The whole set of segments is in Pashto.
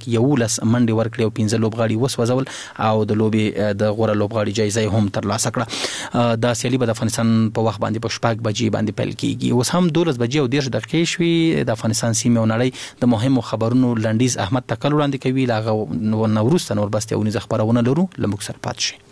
کې 11 منډي ورکړي او 15 لوبغاړي وسوځول او د لوبي د غوړه لوبغاړي جایزه هم ترلاسه کړه. دا سیالي به د افغانستان په وخت باندې په 6 بجې باندې پیل کیږي. اوس هم 12 بجې او 10 دقیقې شوي. د افغانستان سیمه او نړۍ د مهمو خبرونو لنډیز احمد تکل وړاندې کوي. لاغه نوروز نور بس یو نيزه خبرونه لرو لمک سره پات شي.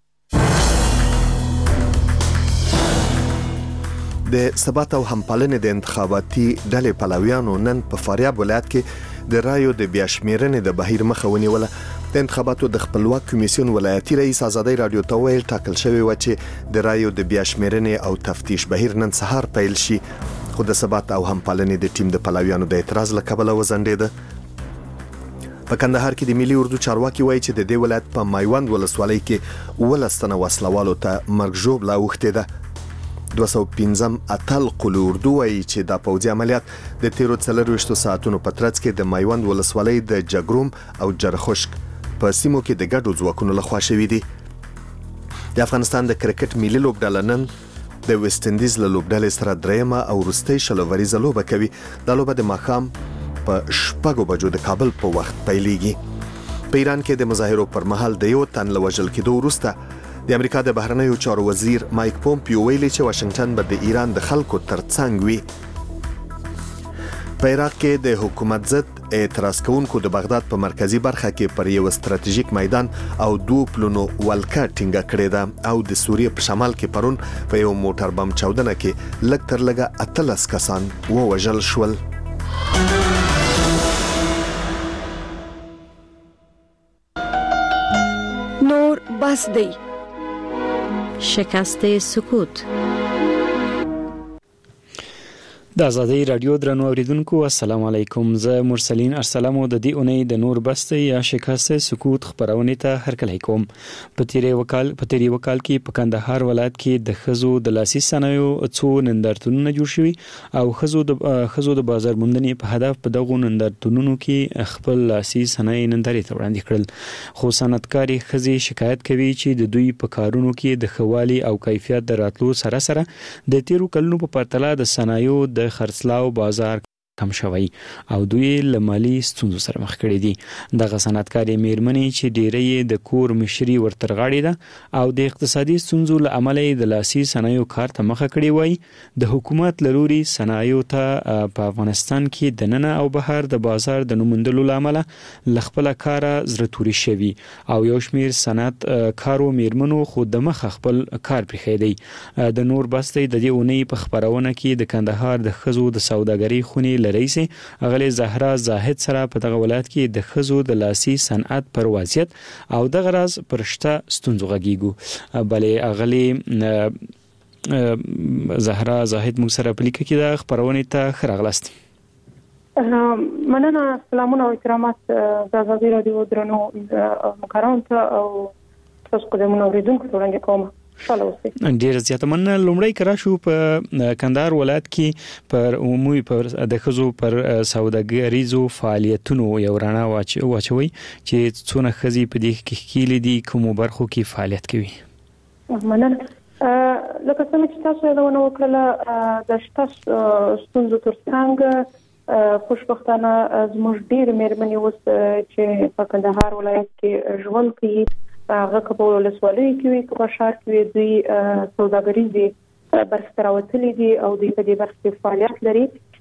د ثبات او همپالنې د انتخاباتي ډلې پلویانو نن په فاریاب ولایت کې د رایو د بیا شمیرنې د بهیر مخه ونیوله. د انتخاباتو د خپلواک کمیسیون ولایتي رئیس آزادۍ رادیو ته ویل ټاکل شوی و چې د رایو د بیا شمیرنې او تفتیش بهیر نن سهار پیل شي، خو د ثبات او همپالنې د ټیم د پلویانو د اعتراض له کبله وځنډېده. په کندهار کې د ملي اردو چارواکي وایي چې د دې ولایت په مایوند ولسوالۍ کې 12 تنه وسلوالو ته مرګ ژوبله اوښتې ده. 215 اتل قلو اردو وایي چې دا پوځي عملیات د تیرو 24 ساعتونو په ترڅ کې د مایوند ولسوالۍ د جګروم او جرخشک په سیمو کې د ګډو ځواکونو لخوا شوي دي. د افغانستان د کرکټ ملي لوبډله نن د ویسټ انډیز له لوبډلې سره درېمه او وروستۍ شلوریزه لوبه کوي. دا لوبه د ماښام په 6 بجو د کابل په وخت پیلېږي. په ایران کې د مظاهرو پر مهال د یو تن له وژل کېدو وروسته د امریکا د بهرنیو چارو وزیر مایک پومپیو ویلي چې واشنگټن به د ایران د خلکو ترڅنګ وي. په عراق کې د حکومت ضد اعتراض کوونکو د بغداد په مرکزی برخه کې پر یو ستراتیژیک میدان او 2 پلونو ولکه ټینګه کړې ده او د سوریې په شمال کې پرون په یو موټر بم چاودنه کې لږ تر لږه 13 کسان ووژل شول. نور بس دی. شکست سکوت. د آزادۍ رادیو درنو اوریدونکو السلام علیکم. زه مرسلین ارسلم د دې اونۍ د نور بسته یا شکست سکوت خبرونه ته هرکلی کوم. په تیری وکال کې په کندهار ولایت کې د خزو د لاسي صنایعو څو نندارتونونه جوړ شوي او خزو د بازار موندنې په هدف په دغه نندارتونونو کې خپل لاسي صنایع نندارې ته وړاندې کړل. خو صنعتکاري خزي شکایت کوي چې د دوی په کارونو کې د خوالي او کیفیت د راتلو سره د تیرو کلونو په پرتله د صنایعو د خرڅلاو بازار کم شوی او دوی له مالي ستونزو سره مخ کړي دي. دغه صنعتکاري میرمنې چې ډېرې د کور مشري ورترغاړي ده او د اقتصادي ستونزو له امله د لاسي صنایعو کار ته مخه کړي وای. د حکومت لروري صنایعو ته په افغانستان کې د نن او بهر د بازار د نومندلو لامل لخپل کار زړه توري شوی او یو شمیر صنعت کارو میرمنو خود د مخ خپل کار پرې دی. د نور بسته د دې اونۍ په خبرونه کې د کندهار د خزو د سوداګرۍ خونی رئیس اغلی زهرا زاهد سره په دغه ولایت کې د خزو د لاسي صنعت پر وضعیت او دغه راز پرشته ستونزو غږیږو. بلې اغلی زهرا زاهد موږ سره په لیکه کې د خبرونه ته خراغلاست. مننه. سلامونه او احترامات د آزادۍ رادیو درنو مکران ته او تاسو قدمونه اوریدونکو ته وړاندې کوم. ډیر زیاته مننه. لومړی کرا شو په کندهار ولایت کې پر عمومي پر د خزو پر سوداګریزو فعالیتونو یو رڼا واچوي چې څونه خزي په دې کې کېلې دي کوم برخو کې فعالیت کوي. مننه. لکه څنګه چې تاسو یادونه وکړه د شته ستونزو ترڅنګ خوشبختانه زموږ ډیر مېرمنې اوس چې په کندهار ولایت کې ژوند کوي هغه کبول ولسوالۍ کې وي په شهر کې دوی سوداګریزي برخه راوتلي دي او دوی په دې برخه کې فعالیت لري.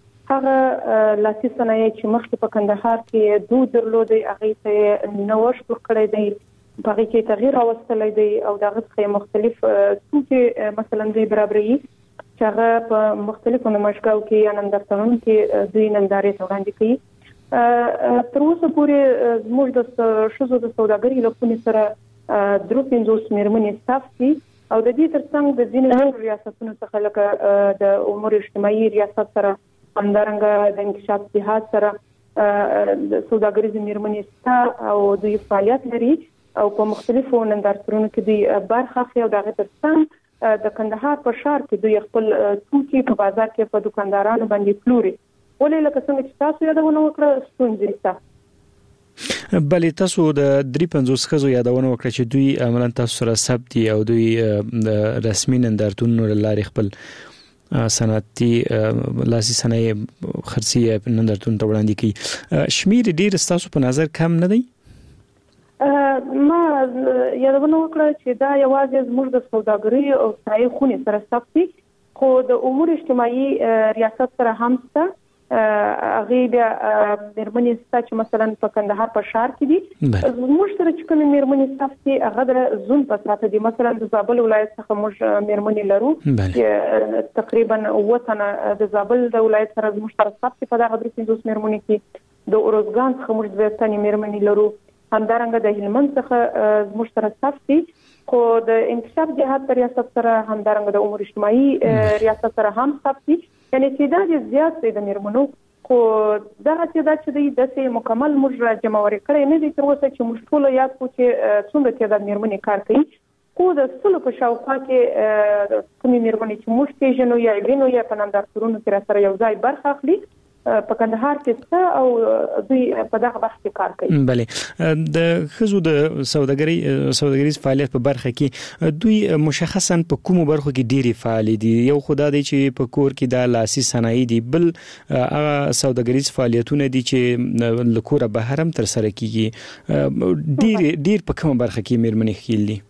هغه لاسي صنایع چې مخکې په کندهار کې دوه درلودي هغه ته نوښت ورکړی دی، په هغه کې تغییر راوستلی دی او دغه څخه مختلف توکي مثلا دوی برابري چې هغه په مختلفو نمایشګاو کې یا نندارتونونو کې دوی نندارې ته وړاندې کوي. تر اوسه پورې زموږ د ښځو د سوداګرۍ له خونې سره 53 مېرمنې ستاف دي او د دې ترڅنګ د ځینو ریاستونو څخه لکه د امور اجتماعي ریاست سره همدارنګه د انکشاف جهاد سره د سوداګریزو مېرمنې ستا او دوی فعالیت لري او په مختلفو نندارتونونو کې دوی برخه اخلي او دغه ترڅنګ د کندهار په ښار کې دوی خپل توکي په بازار کې په دکاندارانو باندې پلوري. ولې لکه څنګه چې تاسو یادونه وکړه ستونزې شته. بلې تاسو د 53 خزو یادونه وکړه چې دوی عملاً تاسو سره ثبت او دوی د رسمي نندارتونونو لارې خپل صنعتي لاسي صنایع خرڅي نندرتون ته وړاندې کی شمیر ډیر ستاسو په نظر کم نه دی؟ ما یادونه وکړه چې دا یوازې زموږ د سوداګرۍ او صنایع خونې سره ثبت خو د امور اجتماعي ریاست سره هم څه هغه بیا میرمنې ستا چې مثلا په کندهار په ښار کې دي موږ سره چې کوم میرمنې ثبت هغه د زون په ساته دي مثلا د زابل ولایت څخه موږ میرمنې لرو تقریبا وطن د زابل د ولایت سره موږ سره ثبت په دغه 350 میرمنې کې د اورزګان څخه موږ 200 میرمنې لرو همدارنګه د هلمند څخه موږ سره ثبت خو د انکشاف جهات ریاست سره همدارنګه د امور اجتماعي ریاست سره هم ثبت یعنی تعداد زیات دی د میرمنو خو دا چې د مکمل موږ جمعوري کړی نه دي تر اوسه چې موږ ټول یاد کو چې څومره تعداد میرمنې کار کوي خو د سلو په شاوخوا کې کومې میرمنې چې موږ پیژنو یا وینو یا په نندارتونونو کې سره یو ځای برخه اخلي په کندهار کې او دوی په دغه بحث کې کار کوي. بله د خزو د سوداګریز فعالیت په برخه کې دوی مشخصا په کومو برخو کې ډيري فعال دي یو خدای دی چې په کور کې د لاسي صنایع دي بل هغه سوداګریز فعالیتونه دي چې لکوره بهرم تر سره کیږي ډیر په کومه برخه کې میرمنې خېل دي؟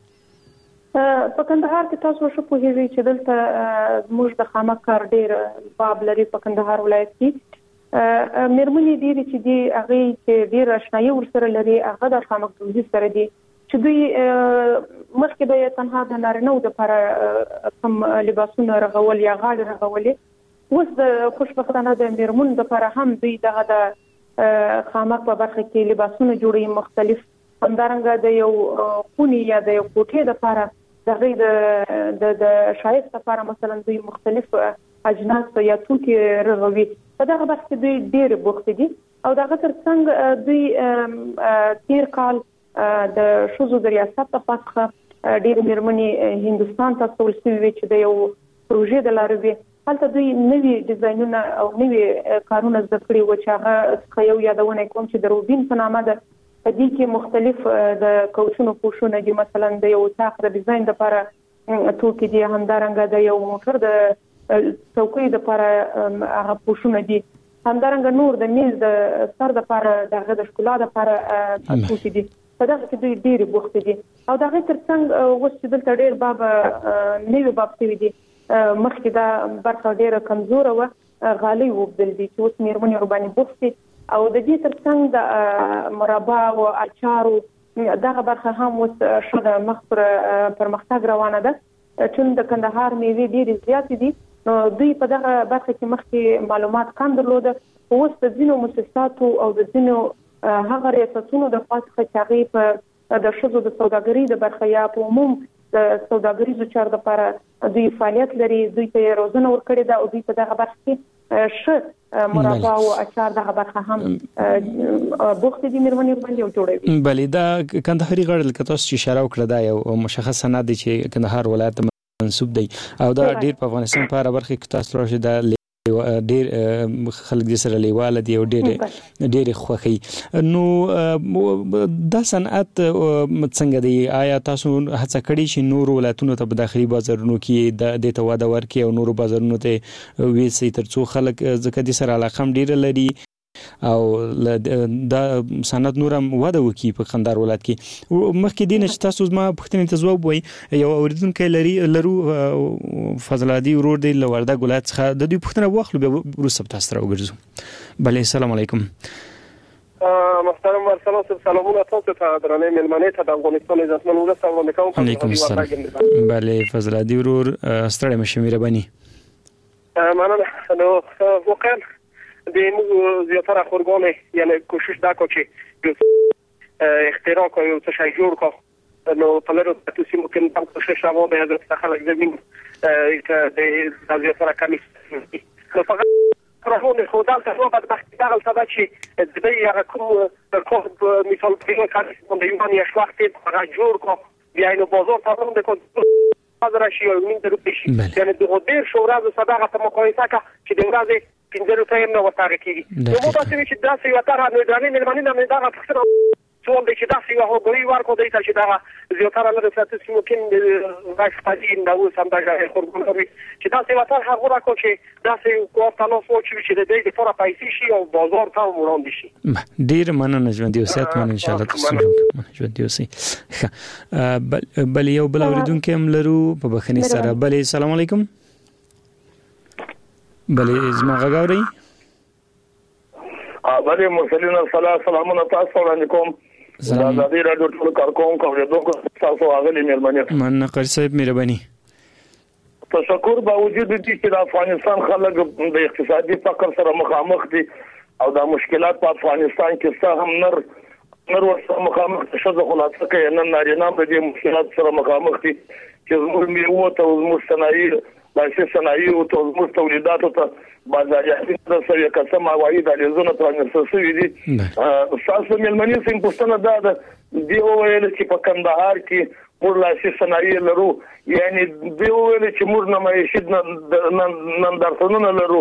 په کندهار کې تاسو شو په هیوی چې دلته موږ د خامک کار ډیر باب لري په کندهار ولایت کې میرمنې ډیر چې دی هغه چې ډیر آشنایي ورسره لري هغه د خامک دوزي سره دي چې دوی مخکې به تنها د نارینه د لپاره کوم لباسونه رغول یا غاړه رغولې اوس د خوشبختانه د میرمنو لپاره هم دوی دغه د خامک په برخه کې لباسونه جوړي مختلف همدارنګه د یو خوني یا د یو کوټې لپاره د شایسته لپاره مثلا دوی مختلف اجناس یا توکي رغوي په دغه بحث کې دوی ډېر بوخت دي او دغه ترڅنګ دوی تیر کال د شوزو د ریاست په خاطر ډېر میرمنې هندستان ته تول شوی چې د یو پروژې د لارې هلته دوی نوي ډیزاینونه او نوي کارونه زده کړي و چې هغه یو یادونه کوم چې د روبین په نامه ده په دې کې مختلف د کوچونو پوښونه دي مثلا د یو تاخ د ډیزاین لپاره توکي دي همدارنګه د یو موټر د څوکۍ لپاره هغه پوښونه دي همدارنګه نور د میز د سر لپاره دغه د ښکلا لپاره توکي دي په دغه کې دوی ډېر بوخت دي او دغه ترڅنګ اوس چې دلته ډېر باب نوی باب شوی دي مخکې دا برخه ډېره کمزوره و غالي وبدل دي چې اوس میرمنې ورباندې بوخت دي او د دې ترڅنګ د مربا او اچارو دغه برخه هم اوس شوه مخ پر مختګ روانه ده چې د کندهار میوې ډېرې زیاتې دي نو دوی په دغه برخه کې مخکې معلومات کم درلوده اوس د ځینو مؤسساتو او د ځینو هغه ریاستونو د خاص خچاغي په د شذو د سوداګرۍ د برخه یا په عموم د سوداګریزو چارو لپاره دوی فعالیت لري دوی ته روزنه ورکړي دا او دوی په دغه برخه کې مربا او اچار دغه برخه هم بوخت دي میرمنې باندې جوړوي. بلې دا کندهاري غړل کته چې اشاره وکړه دا یو مشخص سند دی چې کندهار ولایت منسوب دی او دا ډیر په افغانستان په اړه برخه کې تاسو راځي دا ډیر خلک د سره لیواله دی او ډیر خوخي نو دا صنعت څنګه دی آیا تاسو هڅه کړی چې نور ولایتونو ته په داخلي بازارونو کې د تواد ورکي او نور بازارونو ته ویسي ترڅو خلک ځکه د سره علاقه هم ډیر لري او دا صنعت نورم وده وکي په کندهار ولایت کې مخکې دینه چې تاسو زما پوښتنې ته ځواب وای یو اوریدونکو لرو فضل عادي ورور دی لورده ولایت څخه د دې پوښتنه واخلو به روسب تاسو راوګرځو. بله السلام علیکم. محترم ورسلام سلامونه تاسو ته درنې ملمنې ته د افغانستان عزتمن ولس افغان کوم. علیکم السلام. بله فضل عادي ورور ستړي مشه مهرباني. مننه نو واقعا د زیاتره خورگان یعنی کوشش دا کو چې اختراع کوي او څه شي جوړ کو نو په لرو تاسو ممکن دا کوشش راو به حضرت خلک زمين د زیاتره کمی نو فقط راهونه خدای ته نو بعد وخت دا غلطه چې د دې هغه کوم مثال په کار د یوان یا شواخت هغه جوړ کو بیا نو بازار ته هم د کو حاضر شي او من درو شي یعنی د غیر شورا د صداقت مقایسه کا چې د ورځې پنځه روپۍ نه وتاګه کیږي نو مو تاسو چې دا څه یو تر نه درنې ملمنې نه دا فکر سوال دی چې دا سی هغوی ورکو دی چې دا زیاتره له ستاسو ممکن راځي دا اوس هم دا خورګونوري چې دا سی وطن هغه راکو چې دا سی کوټانو سوچ چې د دې لپاره پیسې شي او بازار ته وړاندې شي. ډیر مننه ژوند یو سات من ان شاء الله تاسو ژوند یو سي بل یو بل اوریدونکو هم لرو په بخنی سره. بل السلام علیکم. بل زما غاوري بله مرسلین سلامونه تاسو علیکم. سلام د دې رادیو ټول کارکون کوم تاسو هغه مېلمنه من نقر صاحب مهرباني. تشکر باوجود دې چې د افغانستان خلک د اقتصادي فقر سره مخامخ دي او د مشکلات په افغانستان کې څه هم نر ورسره مخامخ شوه خلاصه کوي نن نارینه د دې مشکلات سره مخامخ دي چې زموږ میوه ته زموږ صنایع لاسي صنایع او زموږ تولیداتو ته بازارياتي سره قسم عواید علیزونه ترانسفر شوي دي. تاسو مېلمنې څنګه پوښتنه ده دی ویل چې په کندهار کې موږ لاسي صنایع لرو یعنی دی ویل چې موږ نمایشي نندارتونونه لرو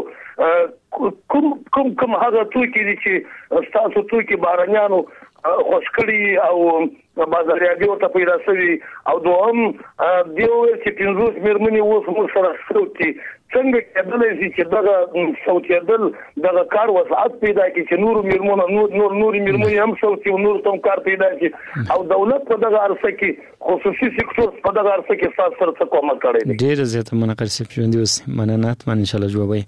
کوم هغه توکي دي چې تاسو توکي بارانيانو خوشکړي او بازارياتي ته پیدا شوي او دوهم دی ویل چې 50 مېرمنې اوس موږ سره شوتي څنګه کېدلای شي چې دغه صوتیدل دغه کار وسعت پیدا کړي چې نور مېرمنې هم صوتي او نور تم کار پیدا کړي او دولت په دغه ارسه کې خصوصي سکتور په دغه ارسه کې سات سره څه کومه کړی دی. ډیر زیاته منقر سپ ژوند اوس مننات من ان شاء الله جوابي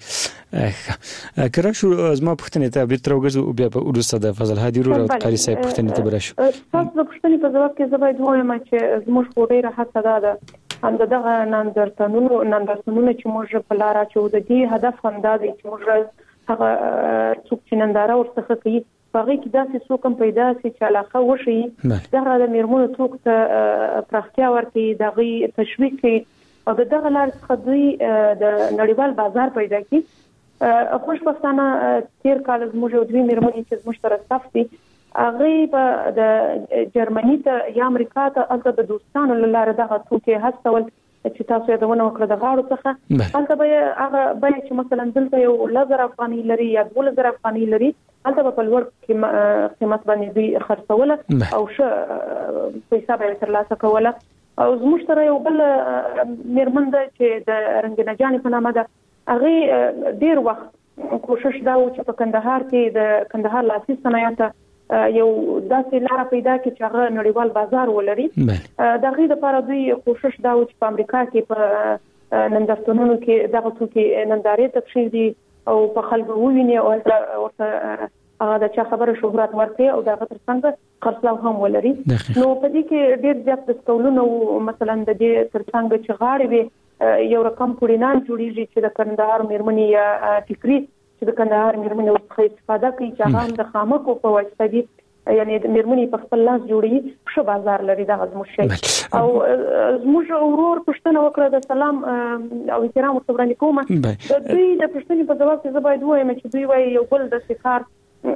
کړه شو زما پښتنې ته به ترګزو بیا په ورسته د فضل هادي رو قاری صاحب پښتنې ته براشو. تاسو د پښتنې په جواب کې زبای دوه ما چې زموږ خوري راحت ده هم دغه نندارتونونو چې موږ په لار اچو د دې هدف هم دا دی چې موږ هغه څوک چې ننداره ورڅخه کوي هغه کې داسې څوک هم پیدا شي چې علاقه وشي دغه د میرمنو څوک ته پراختیا ورکړي دغه تشویق کوي او دغه لار څخه دوی د نړیوال بازار پیدا کړي. خوشبختانه تیر کال موږ یو دوی میرمنې چې موږ سره صفتي هغه په د جرمني ته یا امریکا ته البته د دوستانو لاره دغه توکي هڅول چې تاسو یې دونه وکړه د غاړو څخه البته به هغه به چې مثلا دلته یو 1000 افغاني لري یا 2000 افغاني لري البته په لوړ قیمت باندې دوی خرڅوله او ښه پیسې به ترلاسه کوله او زموږ سره یو بل میرمن ده چې د رنگینه جان په نامه ده هغه ډیر وخت کوشش دا و چې په کندهار کې د کندهار لاسي صنایع یو داسې لار پیدا کړي چې هغه نړیوال بازار ولري. د غي د لپاره دوی کوشش دا و چې په امریکا کې په نندارتونونو کې دغه توکي نندارې تکشیر دي او په خلکو وویني او ورته هغه د چا خبره شهرت ورته او دغه ترڅنګ خرڅلاو هم ولري. نو په دې کې ډېر زیات دستولونه مثلا د دې ترڅنګ چې غاړي به یو رقم پورینان جوړیږي چې د کندهار مېرمنې یا ټیکري چې د کندهار مېرمنې ورڅخه استفاده کوي چې هغه د خامکو په واسطه دي یعنی د مېرمنې په خپل لاس جوړي ښه بازار لري دغه زموږ شي او زموږ ورور پښتنه وکړه د سلام او احترام ورته کوم د دوی د پښتنې په جواب کې زباید وایم چې دوی وايي یو بل د شکار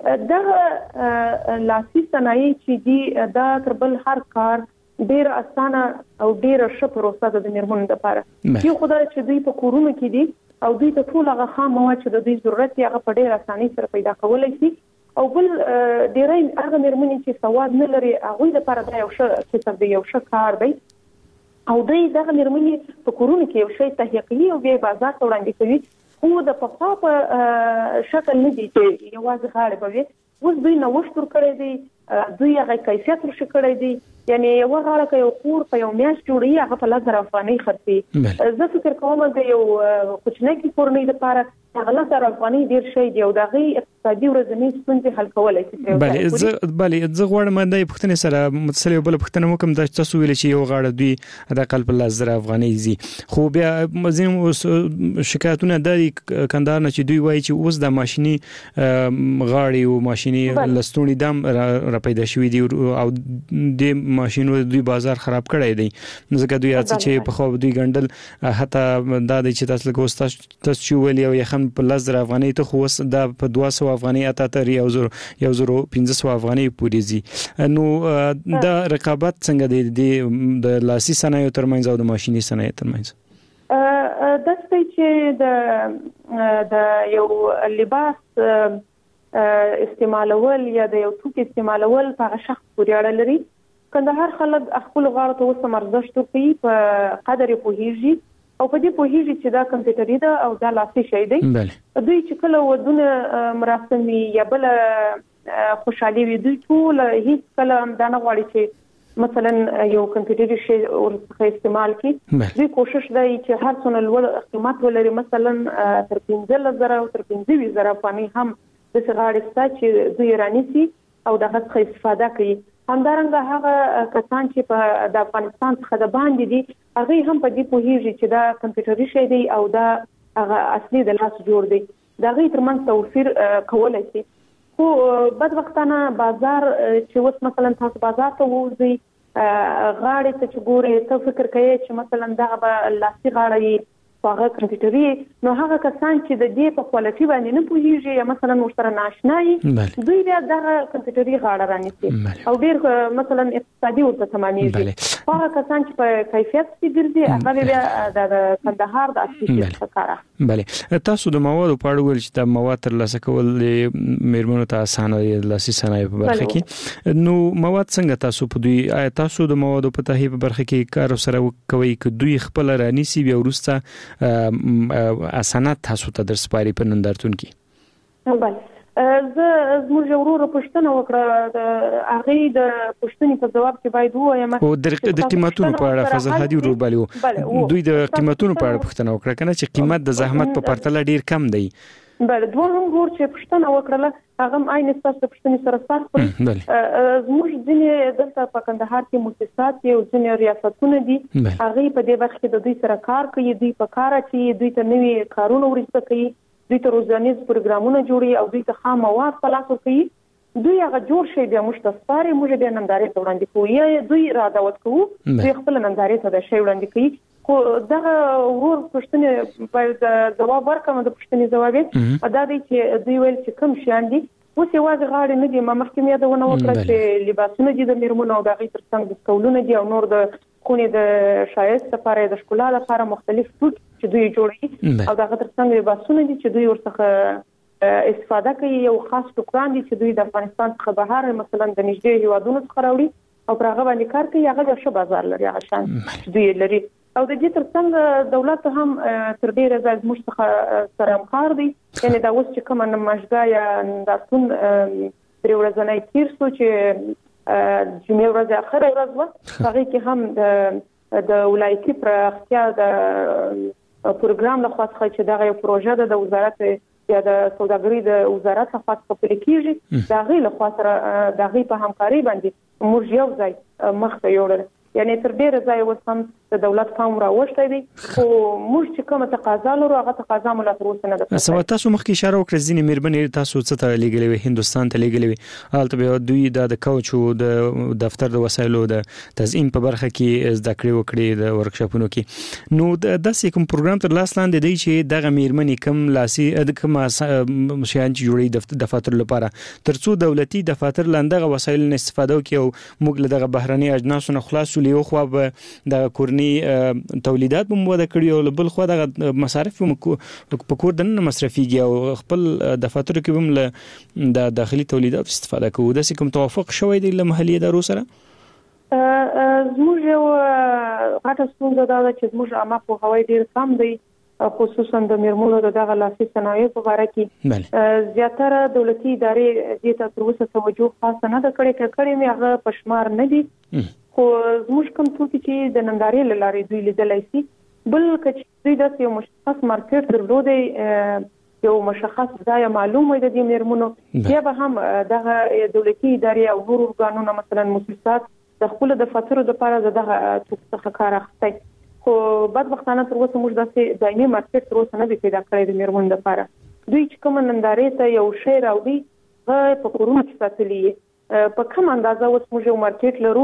دغه لاسي صنایع چې دي دا تر بل هر کار ډیر اسانه او ډیر ښه پروسه ده د مېرمنو لپاره یو خدای چې دوی په کورونو کې دي او دوی ته ټول هغه خام مواد چې د دوی ضرورت یې هغه په ډیر اسانۍ سره پیدا کولای شي او بل ډیرای هغه مېرمنې چې سواد نه لري هغه لپاره دا یو ښه کسب دی یو ښه کار دی او دوی دغه مېرمنې په کورونو کې یو شی تهیه کوي او بیا بازار ته وړاندې کوي خو د په شکل نه دي چې یوازې غاړه به اوس دوی نوښت ورکړی دی دوی هغه کیفیت ورشي کړی دی یعنی یو غاړه کې یو کور په یو میاشت جوړي هغه په 1000 افغانۍ خرڅي زه فکر کوم د یو کوچنی کورنۍ لپاره هغه 1000 افغانۍ ډیر شي دی او دغه اقتصادي ورځنی ستونزې حل کولای شي. بله زه غواړم د پښتنې سره متصل یو بل پښتنه وکم د تاسو ویل چې یو غاړه دوی د قلب 1000 افغانۍ زی خو بیا مزیم شکایتونه د کندهار نه چې دوی وایي چې اوس د ماشيني غاړي او ماشيني لستونی دم را پیدا شوې دي او د ماشينو دوی بازار خراب کړی دی ځکه دوی چې په خو دوی ګندل حتی دا د چې تاسو له تاسو ویل یو یخن په 1000 افغانۍ ته خو دا په 200 افغانۍ اته تر 1500 افغانۍ پورې زی نو دا رقابت څنګه دی د لاسي صنایع ترمنځ او د ماشيني صنایع ترمنځ د څه چې د یو لباس استعمالول یا د یو توکي استعمالول په شخص پورې اړه لري. کندهار خلک خپل غاړه ته وسه مرزشت کوي په قدر پوهیږي او په دې پوهیږي چې دا کمپیوټري ده او دا لاسي شی دی. دوی چې کله ودونه مراسم یا بل خوشحالي وي دوی ټول هیڅ کله دا نه غواړي چې مثلا یو کمپیوټري شی ورڅخه استعمال کړي. دوی کوشش کوي چې هر څونه لوړ قیمت ولري مثلا تر 15,000 او تر 15,000 افغانۍ هم د غاړې ستا چې دوی رانیسي او دغه څخه استفاده کوي. همدارنګه هغه کسان چې په د افغانستان څخه د باندې دي هغه هم په دې پوهیږي چې دا کمپیوټري شی دی او دا هغه اصلي د لاس جوړ دی. دا غي ترمن توفیر کولای شي. خو بدبختانه بازار چې وس مثلا تاسو بازار ته وځي غاړې ته چې ګوري ته فکر کوي چې مثلا دا به لاسي غاړې هغه کمپیوټري نو هغه کسان چې د دې په کوالټي باندې نه پوهیږي یا مثلا ورسره ناشناي دوی بیا د کمپیوټري غاړه رانیسي او ډیر مثلا اقتصادي ورته تمامېږي. هغه کسان چې په کیفیت کې ګرځي هغه بیا د کندهار د اصلي ښکارا. بله تاسو د موادو په اړه ویل چې د مواد تر لاسه کول میرمنو ته اسانه دي لاسي صنایع په برخه کې. نو مواد څنګه تاسو په دوی آیا تاسو د موادو په تهیه په برخه کې کار سره کوي چې دوی خپل رانیسي بیا ورسته اسانات تاسو ته درسپاري په نندارتون کې؟ بله زموږ ورور پښتنه وکړه د هغه د پښتني په جواب کې باید وایم او د قیمتونو په اړه فضل هادي وربالو دوی د قیمتونو په اړه پښتنه وکړه کنه چې قیمت د زحمت په پرتله ډیر کم دی. بله دوه هم ورور چې پښتنه وکړه هغه عین اساس د پښتني سره سره زموږ ځینې دلته په کندهار کې مؤسسات او ځینې ریاستونه دي هغه په دې وخت کې د دوی سره کار کوي. دوی په کار چې دوی ته نوي کارونه ورسته کوي دوی ته روزانیز پروګرامونه جوړي او دوی ته خام مواد په لاس ورکوي. دوی هغه جوړ شي بیا موږ ته سپاري موږ بیا نندارې ته وړاندې کوو یا دوی را دعوت کوو دوی خپل نندارې ته د شی وړاندې کوي. خو دغه ورور پښتني باید ځواب ورکړم د پښتني ځواب دا دی چې دوی ویل چې کوم شیان دي اوس یوازې غاړې نه دي ما مخکې یادونه وکړه چې لباسونه دي د میرمنو او د هغې تر څنګ د سکولونه دي او نور د خونې د شایست لپاره د ښکلا لپاره مختلف ټوټ چې دوی جوړوي او د هغه تر څنګ لباسونه دي چې دوی ورڅخه استفاده کوي. یو خاص ټوکران دي چې دوی د افغانستان څخه بهر مثلا د نږدې هیوادونو څخه راوړي او پر هغه باندې کار کوي. هغه ښه بازار لري هغه شان دوی لري او د دې تر څنګ دولت هم تر ډیره ځای موږ څخه سره همکار دي. یعنی دا اوس چې کومه نمایشګاه یا نندارتون درې ورځنی تیر شو چې جمعې ورځ اخره ورځ وه هغه کې هم د ولایتي پراختیا د پروګرام له خوا څخه چې دا یو پروژه ده د وزارت یا د سوداګرۍ د وزارت څخه خپل کیږي دا غي له خوا سره دا غي په همکاري باندې موږ یو ځای مخ ته یوړل. یعنی تر ډیره ځای وسم د دولت پام راوښتي دي خو موږ چې کومه تقاضا لرو هغه تقاضا مو لا تر اوسه نه ده. سم تاسو مخکې اشاره وکړه ځینې میرمنې تاسو څه ته لګلې وي هندستان ته لګلې وي حالت به دوی د کوچ او د دفتر د وسایلو د تزیین په برخه کې زده کړې وکړي د ورکشاپونو کې. نو د داسې کوم پروګرام تر لاس لاندې دی چې دغه میرمنې کم لاسي کوم شیان چې جوړي د دفاتر لپاره ترڅو دولتي دفاتر لاندغه وسایل نه استفاده وکړي او موږ له دغه بهرني اجناسو نه خلاص لیو خو به د کورني تولیدات په موده کړی او بل خو د مصارف په کور دنه مصرفيږي او خپل دفاتر کې هم له د داخلي تولیدات استفاده کوو. د کوم توافق شوی دی له محلي ادارو سره؟ زموږ یو غټه ستونزه دا ده چې زموږ عامه پوهاوی ډیر کم دی خصوصا د میرمنو دغه لاسي صنایع په اړه کې زیاتره دولتي ادارې دې ته تر اوسه توجه خاصه نه کړې مې هغه پښمار نه دي. خو زموږ کوم څوک چې د نندارې لارې دوی لیدلای شي بل کچ دوی د یو مشخص مارکیټ درلودي یو مشخص ځای معلوم وي د دې میرمنو بیا به هم دغه دولتي ادارې او نور ارګانونه مثلا مؤسسات د خپل دفاترو لپاره دغه څه کار اخلي. خو بدبختانه تر اوسه موږ داسې دایمي مارکیټ تر اوسه نه دی پیدا کړی د میرمنو لپاره. دوی چې کوم نندارې ته یو شی راوړي هغه په کورونو کې ساتلي په کوم اندازه اوس موږ یو مارکیټ لرو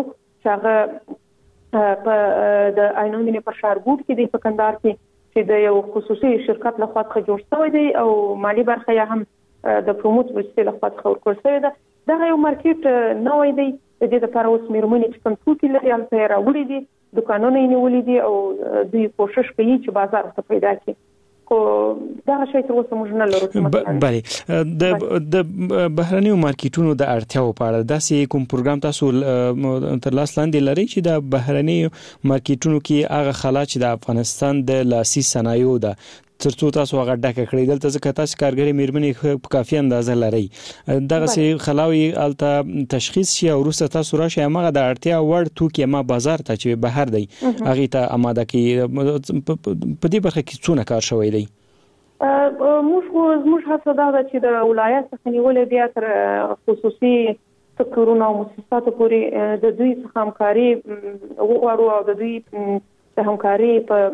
هغه په د عینومینې په ښارګوټ کې د کندهار کې چې د یو خصوصي شرکت لخوا څخه جوړ شوی دی او مالی برخه یې هم د پروموت وسیله لخوا څخه ورکړل شوی ده. دا یو مارکیټ نوې دی د دې لپاره اوس میرمنې چې کوم توکي لري هلته راوړي دي دکانونه یې نیولي دي او دوی کوشش کوي چې بازار ته پیدا کړي. خو دا شی تر اوسه موږ نه لرو. بله د بهرنیو مارکیټونو د اړتیاو په اړه داسې کوم پروګرام تاسو تر لاس لاندې لري چې د بهرنیو مارکیټونو کې هغه خلا چې د افغانستان د لاسي صنایعو ده ترڅو تاسو هغه ډکه کړی دلته ځکه تاسو کارګری میرمنې په کافي اندازه لري دغه سي خلاوي الته تشخیص شي او وروسته تاسو راشي هغه د اړتیا وړ توکي ما بازار ته چې بهر دی هغه ته آماده کی په دې برخه کې څونه کار شوی دی. موږ هڅه دا چې د ولایت څخه نیولې بیا تر خصوصي سکتورونو او مؤسساتو پورې د دوی څخه همکاري وغواړو او د دوی د همکاري په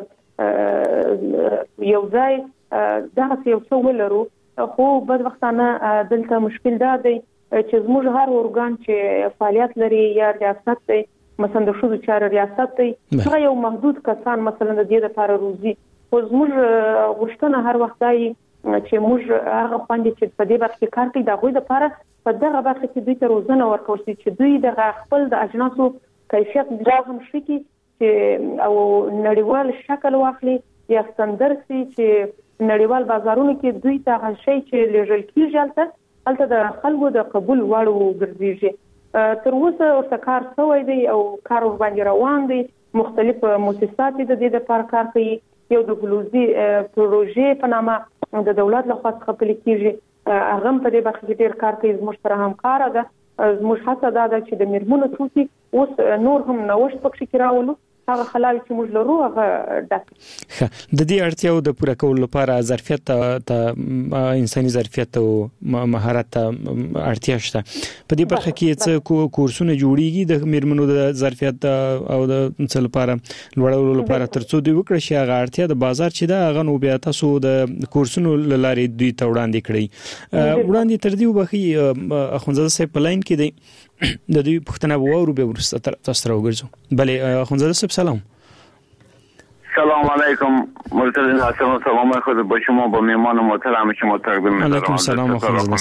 یو ځای دغه یو څه ولرو. خو بدبختانه دلته مشکل دا دی چې زموږ هر ارګان چې فعالیت لري یا ریاست دی مثلا د ښځو چارو ریاست دی هغه یو محدود کسان مثلا د دې لپاره روزي. خو زموږ غوښتنه هر وخت دی چې موږ هغه خوندې چې په دې برخه کې کار کوي د هغوی لپاره په دغه برخه کې دوی ته روزنه ورکول شي چې دوی د خپل د اجناسو کیفیت ډېر هم ښه کړي او نړیوال شکل واخلي یا ستندر سي چې نړیوال بازارونو کې دوی ته هغه شی چې لېږل کیږي البته د خلکو د قبول وړ وګرځي. تر اوسه ورته کار شوی دی او کار باندې روان دی. مختلف مؤسسات د دې لپاره کار کوي. یو د ګلوزي پروژې په نامه د دولت لخوا څخه پلي کیږي هغه په دې برخه کې ډېر کار کوي. زموږ سره همکار ده. زموږ هڅه دا ده چې د میرمنو توکي اوس نور هم نوښت پکې راولو هغه خلاوي چې موږ لرو هغه ډک. د دې اړتیاو د پوره کولو لپاره ظرفیت ته انساني ظرفیت او مهارت ته اړتیا شته. په دې برخه کې څه کورسونه جوړیږي د میرمنو د ظرفیت او د څه لپاره لوړولو لپاره ترڅو دوی وکړي چې هغه اړتیا د بازار چې دا هغه نو بیا تاسو د کورسونو لارې دوی ته وړاندې کړئ. وړاندې تر دې وبخي اخونزاده صاحب په لاین کې دی د دوی پښتنه وورو به ورسته تاسو راوګرځو. بله اخونزاده صاحب سلام. سلام علیکم مرتضی حسن سلام خود با شما با میهمان محترم شما تقدیم می‌کنم. علیکم سلام اخونزاده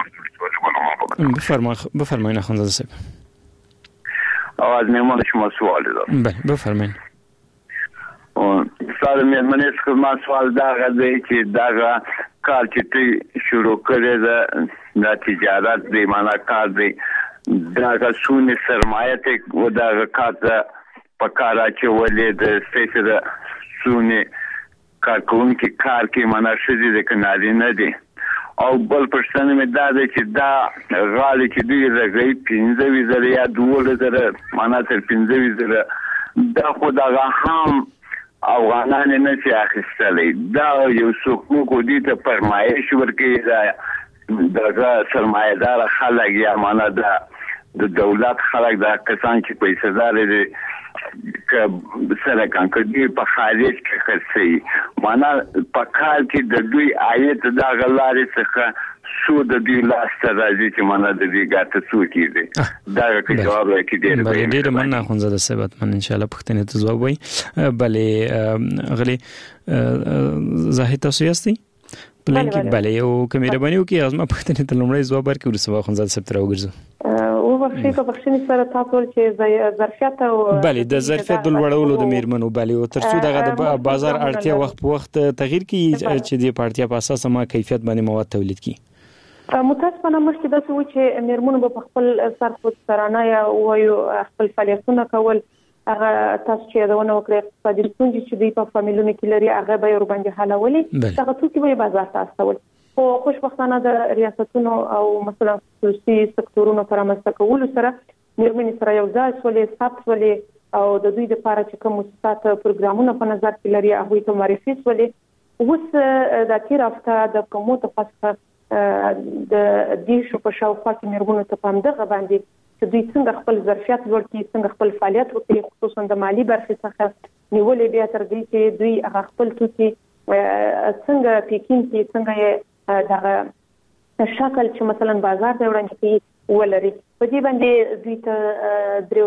صاحب. بفرمایید اخونزاده صاحب. از میهمان شما سوال دارم. بله بفرمایید. سال میهمان است که من سوال داغه که داغه کار چې تی شروع کړی د تجارت دی معنا کار دی داغه سونه سرمایه ته و داغه کار په کار اچولې د سټیټ د سونه کارکون کې کار کې معنا شې د کناري نه دی او بل پرسنه مې دا دی چې دا غالي چې دوی راغی 15,000 یا 2,000 معنا تر 15,000 دا خو دا هم افغانان نه شي اخیستلې دا یو څوک کو دي ته فرمایش ورکړي دا سرمایدار خلک یا معنا دا د دولت خلک دا کسان چې پیسې دار دي ک سره کانکړي په خارج کې خرڅي معنا په کال کې د دوی آیت دا غلارې څخه سو د دې لاسته راځي چې معنا د دې ګټه څو کیږي دا کې جواب ورکړي بله ډیر مننه خونزاده صاحب من ان شاء الله پښتنې ته جواب وای بله غلي زاهد تاسو یاستئ پلان بله یو کمیربانیو کې ازما پښتنې ته لومړی جواب ورکړو ورسره خونزاده صاحب تر وګرځو او وخت په بخښنې سره تاسو چې ظرفیت او بله د ظرفیت د لوړولو د میرمنو بله او ترڅو دغه د بازار اړتیا وخت په وخت تغییر کی چې د پارتیا په اساس ما کیفیت باندې مواد تولید کی متاسفانه مخکې د څه چې میرمنو په خپل سر سرانه یا وایو خپل فعالیتونه کول هغه تاسو چې دونه وکړي اقتصادي ستونزې چې دوی په فامیلونو کې لري هغه به ور باندې حلولې هغه توکي به بازار ته استول خو خوشبختانه د ریاستونو او مثلا خصوصي سکتورونو پر رامنځته کولو سره میرمنې سره یو ځای سولې ثبت ولې او د دوی لپاره چې کوم مؤسسات پروګرامونه په نظر کې لري هغه ته معرفي سولې اوس د تیر هفته د کومو تفصیل د دې شو په شاوخوا کې میرمنو ته پام دغه باندې چې دوی څنګه خپل ظرفیت لوړ کړي څنګه خپل فعالیت وکړي خصوصا د مالی برخې څخه نیولې بیا تر دې چې دوی هغه خپل توکي څنګه پیکینګ کې څنګه دغه شکل چې مثلا بازار ته وړاندې کوي ولري په دې باندې دوی ته درې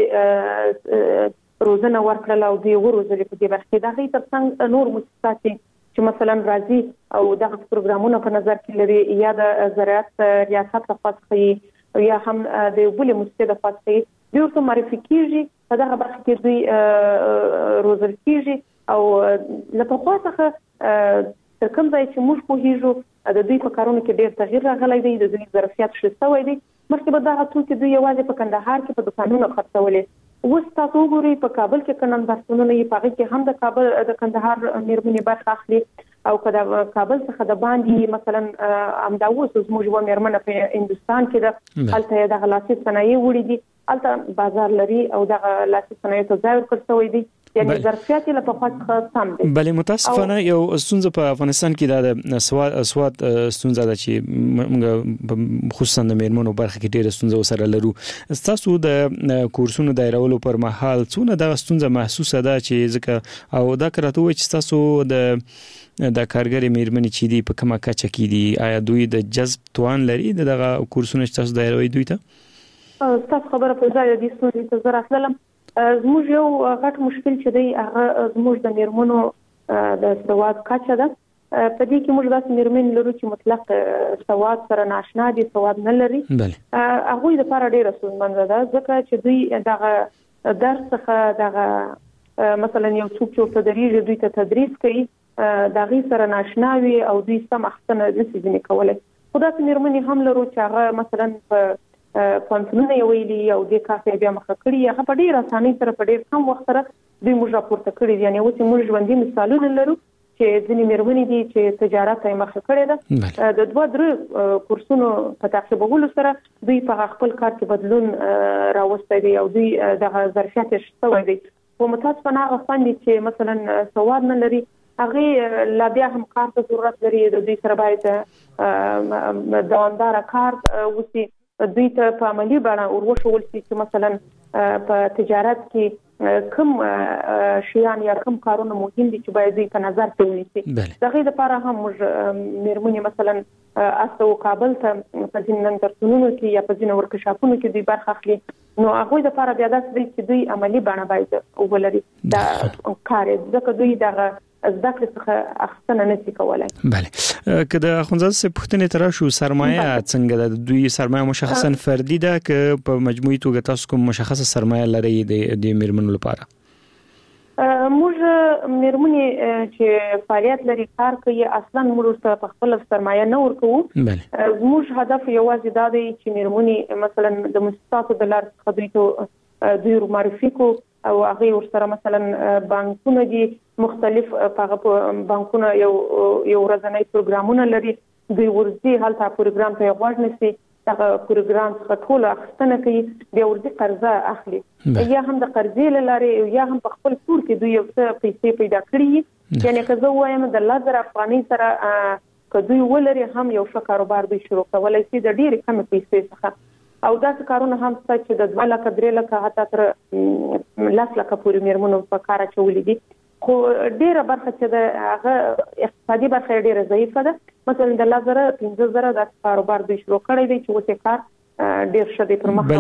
ورځې روزنه ورکړل او دوی ورزلې په دې برخه کې دغه ترڅنګ نور مؤسسات چې مثلا راځي او دغه پروګرامونه په نظر کې لري یا د زراعت ریاست لخوا څخه یا هم د بلې مؤسسې لخوا څخه دوی ته معرفي کیږي په دغه برخه کې دوی روزل کیږي او لکه خاصه تر کوم ځای چې موږ پوهیږو د دوی په کارونو کې ډېر تغییر راغلی دی، د دوی ظرفیت ښه شوی دی. مخکې به دغه توکي دوی یوازې په کندهار کې په دوکانونو خرڅولې. اوس تاسو وګورئ په کابل کې که نندارتونونه یې، په هغې کې هم د کندهار مېرمنې برخه اخلي، او که د کابل څخه د باندې مثلا همدا اوس زموږ یوه مېرمنه په هندوستان کې ده، هلته یې دغه لاسي صنایع وړي دي، هلته بازار لري او دغه لاسي صنایعو ته ځای ورکړل شوی دی. یعنی ظرفیت له پخوا څخه سم دی. بلې متاسفانه یو ستونزه په افغانستان کې د سواد ستونزه ده چې خصوصا د مېرمنو برخه کې ډېره ستونزه وسره لرو. تاسو د کورسونو دایرولو پر مهال څونه دغه ستونزه محسوسه ده چې ځکه او دا کراته وایي چې تاسو د کارګر مېرمنې چې دی په کومه کچه کې دي، آیا دوی د جذب توان لري دغه کورسونه چې تاسو دایروي دوی ته؟ تاسو خبره په ځای دي ستونزې ته زه راتلم. زموږ یو غټ مشکل چې دی هغه زموږ د مېرمنو د سواد کچه ده. په دې کې موږ داسې مېرمنې لرو چې مطلق سواد سره ناشنا دي، سواد نه لري. هغوی دپاره ډېره ستونزمنده ده، ځکه چې دوی دغه درس څخه دغه مثلا یو څوک چې ورته درېږي دوی ته تدریس کوي، د هغې سره ناشنا وي او دوی سم اخیستنه نشي ځینې کولی. خو داسې مېرمنې هم لرو چې هغه مثلا په پوهنتونونه یې ویلي او دې کار ته یې بیا مخه کړي، هغه په ډېر اسانۍ سره په ډېر کم وخت سره دوی موږ راپورته کړي دي. یعنې اوس موږ ژوندي مثالونه لرو چې ځینې مېرمنې دي چې تجارت ته یې مخه کړې ده. د 2-3 کورسونو په تعقیبولو سره دوی په خپل کار کې بدلون راوستی دی او دوی دغه ظرفیت یې ښه شوی دی. خو متاسفانه هغه خویندې چې مثلا سواد نه لري، هغې لا بیا هم کار ته ضرورت لري، د دوی سره باید دوامداره کار وشي، دوی ته په عملي بڼه وروښول شي چې مثلا په تجارت کې کوم شیان یا کوم کارونه مهم دي چې باید دوی په نظر کې ونیسي. د هغې دپاره هم موږ مېرمنې مثلا استو کابل ته په ځینې نندارتونونو کې یا په ځینې ورکشاپونو کې دوی برخه اخلي، نو هغوی دپاره بیا داسې دی چې دوی عملي بڼه باید ولري دا کار، ځکه دوی دغه زده کړې څخه اخیستنه نشي کولی. بله، که د اخوندزاده صاحب پوښتنې ته راشو، سرمایه څنګه ده؟ دوی سرمایه مشخصا فردي ده که په مجموعي توګه تاسو کوم مشخصه سرمایه لرئ د مېرمنو لپاره؟ موږ مېرمنې چې فعالیت لري کار کوي، اصلا موږ ورته په خپله سرمایه نه ورکوو. زموږ هدف یوازې دا دی چې مېرمنې مثلا د مؤسساتو د لارې څخه دوی ته دوی معرفي کو او هغه ورسره مثلا بانکونه دي مختلف، په بانکونه یو ورځنی پروګرامونه لري، دوی ورځي هلته پروګرام ته غوږ نیسي، دغه پروګرام څخه ټول اخیستنه کوي، بیا ورځي قرضه اخلي، یا هم د قرضې له لارې یا هم په خپل کور کې دوی یو څه پیسې پیدا کړي. یعنې که زه ووایم د 10,000 افغانۍ سره که دوی ولري هم یو ښه کاروبار دوی شروع کولی شي د ډېرې کمې پیسې څخه. او داسې کارونه هم شته چې د 2 لکه 3 لکه حتی تر 10 لکه پورې مېرمنو په کار اچولي دي. خو ډېره برخه چې د هغه اقتصادي برخه یې ډېره ضعیفه ده. مثلا د 10,000-15,000 داسې کاروبار دوی شروع کړی دی چې اوس یې کار ډېر ښه دی پر مخ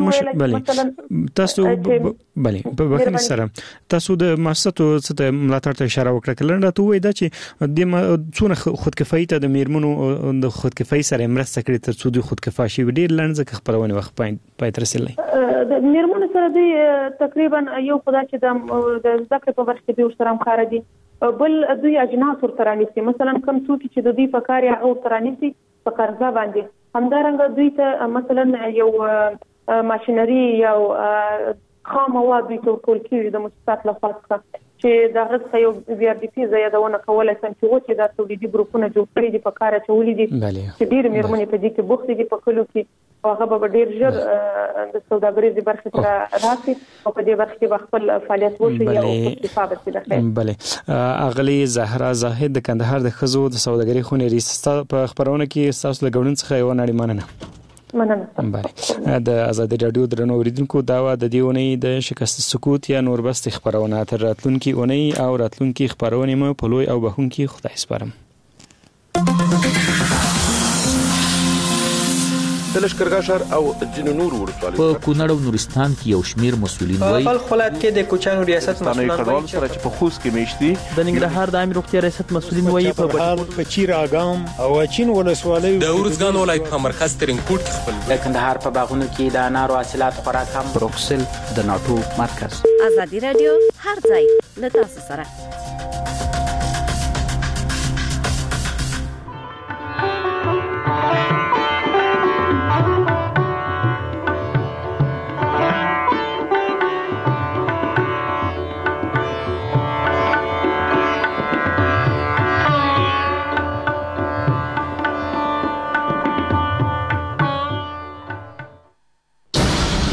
روان. تاسو بلې په بخښنې سره تاسو د مؤسساتو څخه ملاتړ ته اشاره وکړه، کله راته وایي دا چې د څونه خودکفایي ته د مېرمنو د خودکفایي سره مرسته کړې تر څو دوی خودکفا شي. ډېر لنډ ځکه خبرونه وخت پای ته رسېدلی. د مېرمنو سره دوی تقریبا یو خدا چې د زده کړې په برخه کې دوی ورسره همکاره دي، بل دوی اجناس ورته رانیسي، مثلا کوم څوک چې د دوی په کار یې هغه ورته رانیسي په قرضه باندې. همدارنګه دوی ته مثلا یو ماشینري یو خام مواد دوی ته ورکول کېږي د مؤسسات له خوا څخه چې د هغه څخه یو VRDP زه یادونه کولی شم چې اوس یې دا تولیدي ګروپونه جوړ کړي دي، په کار اچولي دي چې ډېرې مېرمنې په دې کې بوختې دي په کلو کې، او هغه به ډېر ژر د سوداګریزې برخې سره راشي او په دې برخه کې به خپل فعالیت وشي او اکتفا به شي. د خیر. بلې، اغلې زهرا زاهد د کندهار د ښځو د سوداګرۍ خونې رئیس په خپرونه کې ستاسو له ګډون څخه یوه نړۍ مننه. د آزادي رادیو درنو اوریدونکو دا و د دې اونۍ د شکست سکوت یا نوربست خبرونه. تر راتلونکي اونۍ او راتلونکي خبرونه مو په لوی او بهونکي خدای سپارم. د لشکرګاه ښار او ځینو نورو ولسوالیو په کونړ او نورستان کې یو شمیر مسؤلین وایي په ولایت کې د کوچانو ریاست مسؤلین وایي چې په خوست کې میشتي د ننګرهار د امیر روغتیا ریاست مسؤلین وایي په چیر اګام او چین ولسوالیو د ورزګان ولایت په مرکز ترینکوټ کې خپل د کندهار په باغونو کې د انارو حاصلات خورا کم. بروکسل د ناتو مرکز. آزادي رادیو هر ځای له تاسو سره.